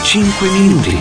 5 minuti.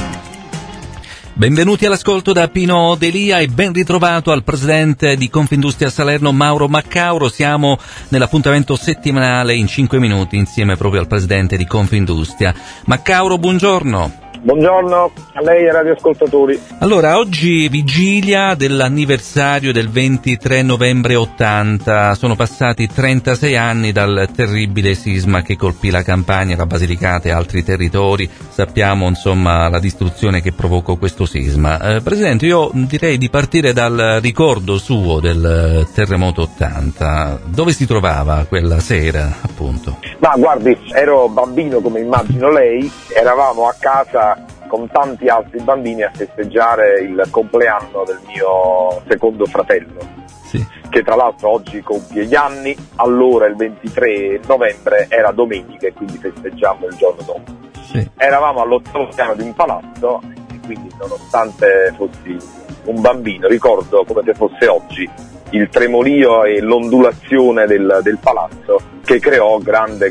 Benvenuti all'ascolto da Pino Delia e ben ritrovato al presidente di Confindustria Salerno Mauro Maccauro. Siamo nell'appuntamento settimanale in 5 minuti insieme proprio al presidente di Confindustria. Maccauro, buongiorno. Buongiorno a lei e ai radioascoltatori. Allora, oggi vigilia dell'anniversario del 23 novembre 80. Sono passati 36 anni dal terribile sisma che colpì la Campania, la Basilicata e altri territori. Sappiamo, insomma, la distruzione che provocò questo sisma. Presidente, io direi di partire dal ricordo suo del terremoto 80. Dove si trovava quella sera, appunto? Ma guardi, ero bambino come immagino lei, eravamo a casa con tanti altri bambini a festeggiare il compleanno del mio secondo fratello, sì, che tra l'altro oggi compie gli anni. Allora il 23 novembre era domenica e quindi festeggiamo il giorno dopo. Sì. Eravamo all'8º piano di un palazzo e quindi, nonostante fossi un bambino, ricordo come se fosse oggi il tremolio e l'ondulazione del palazzo, che creò grande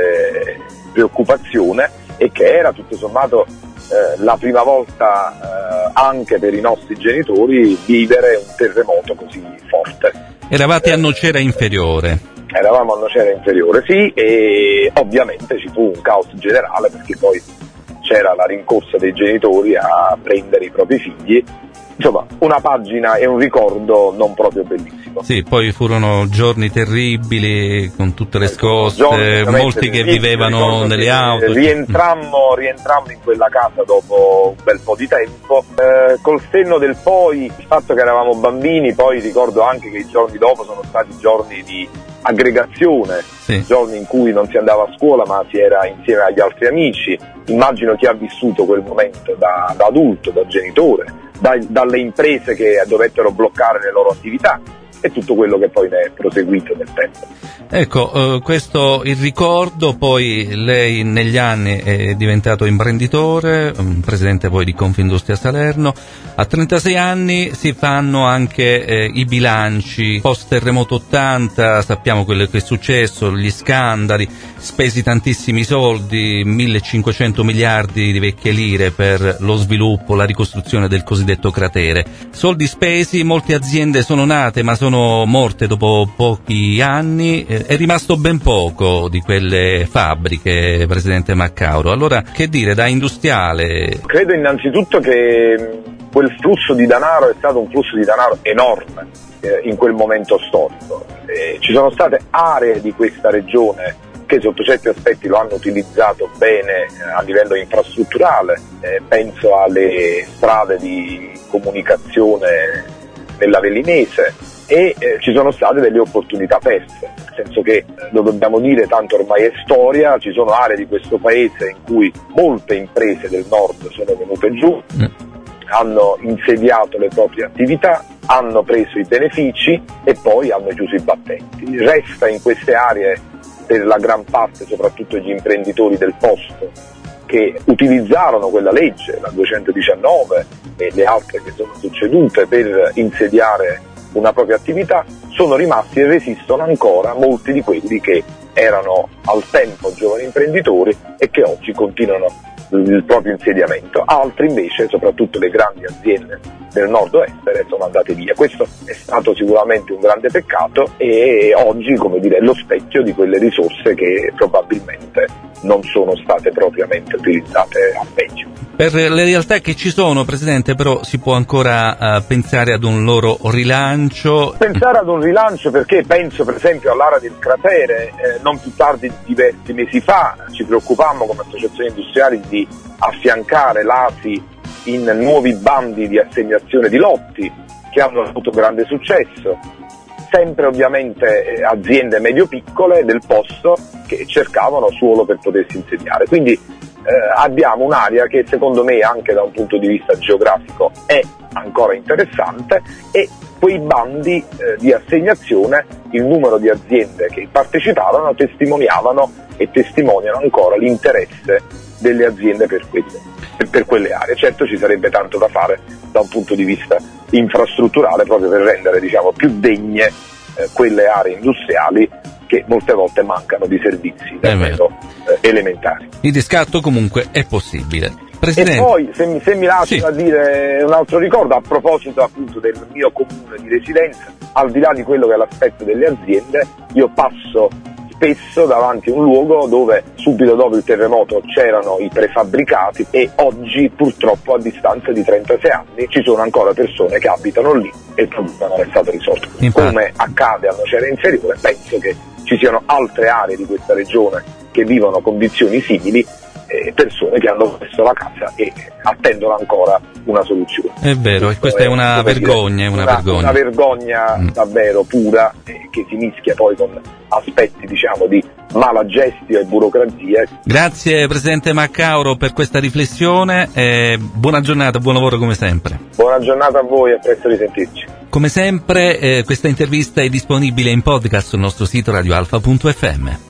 preoccupazione e che era tutto sommato la prima volta anche per i nostri genitori vivere un terremoto così forte. Eravate a Nocera Inferiore. Eravamo a Nocera Inferiore, sì, e ovviamente ci fu un caos generale perché poi c'era la rincorsa dei genitori a prendere i propri figli. Insomma, una pagina e un ricordo non proprio bellissimo. Sì, poi furono giorni terribili con tutte le scosse, molti che vivevano nelle auto. Rientrammo in quella casa dopo un bel po' di tempo. Col senno del poi, il fatto che eravamo bambini, poi ricordo anche che i giorni dopo sono stati giorni di aggregazione, sì, giorni in cui non si andava a scuola ma si era insieme agli altri amici. Immagino chi ha vissuto quel momento da adulto, da genitore, dalle imprese che dovettero bloccare le loro attività e tutto quello che poi ne è proseguito nel tempo. Ecco, questo il ricordo. Poi lei negli anni è diventato imprenditore, presidente poi di Confindustria Salerno. A 36 anni si fanno anche i bilanci post terremoto 80, sappiamo quello che è successo, gli scandali, spesi tantissimi soldi, 1500 miliardi di vecchie lire per lo sviluppo, la ricostruzione del cosiddetto cratere. Soldi spesi, molte aziende sono nate ma sono morte dopo pochi anni. È rimasto ben poco di quelle fabbriche, presidente Maccauro. Allora, che dire, da industriale? Credo innanzitutto che quel flusso di denaro è stato un flusso di denaro enorme in quel momento storico. Ci sono state aree di questa regione che sotto certi aspetti lo hanno utilizzato bene a livello infrastrutturale, penso alle strade di comunicazione nell'Avellinese, e ci sono state delle opportunità perse, nel senso che, lo dobbiamo dire, tanto ormai è storia, ci sono aree di questo paese in cui molte imprese del nord sono venute giù, hanno insediato le proprie attività, hanno preso i benefici e poi hanno chiuso i battenti. Resta in queste aree, per la gran parte, soprattutto gli imprenditori del posto, che utilizzarono quella legge, la 219 e le altre che sono succedute, per insediare una propria attività. Sono rimasti e resistono ancora molti di quelli che erano al tempo giovani imprenditori e che oggi continuano il proprio insediamento. Altri invece, soprattutto le grandi aziende del nord-est, sono andate via. Questo è stato sicuramente un grande peccato e oggi, come dire, è lo specchio di quelle risorse che probabilmente non sono state propriamente utilizzate al meglio. Per le realtà che ci sono, presidente, però si può ancora pensare ad un loro rilancio? Pensare ad un rilancio, perché penso per esempio all'area del cratere. Non più tardi di diversi mesi fa ci preoccupammo come associazioni industriali di affiancare l'ASI in nuovi bandi di assegnazione di lotti che hanno avuto grande successo. Sempre ovviamente aziende medio-piccole del posto che cercavano suolo per potersi insediare. Quindi abbiamo un'area che secondo me anche da un punto di vista geografico è ancora interessante, e quei bandi di assegnazione, il numero di aziende che partecipavano testimoniavano e testimoniano ancora l'interesse delle aziende per quelle aree. Certo, ci sarebbe tanto da fare da un punto di vista infrastrutturale proprio per rendere, diciamo, più degne quelle aree industriali che molte volte mancano di servizi davvero elementari. Il riscatto comunque è possibile. Presidente. E poi, se mi lasci a dire un altro ricordo, a proposito appunto del mio comune di residenza, al di là di quello che è l'aspetto delle aziende, io passo spesso davanti a un luogo dove subito dopo il terremoto c'erano i prefabbricati e oggi purtroppo a distanza di 36 anni ci sono ancora persone che abitano lì e il problema non è stato risolto. Come accade a Nocera Inferiore, penso che ci siano altre aree di questa regione che vivono condizioni simili, persone che hanno perso la casa e attendono ancora una soluzione. È vero, e questa è una vergogna, una vergogna davvero pura, che si mischia poi con aspetti di mala gestio e burocrazia. Grazie Presidente Maccauro per questa riflessione, buona giornata, buon lavoro come sempre. Buona giornata a voi, a presto risentirci. Come sempre questa intervista è disponibile in podcast sul nostro sito radioalfa.fm.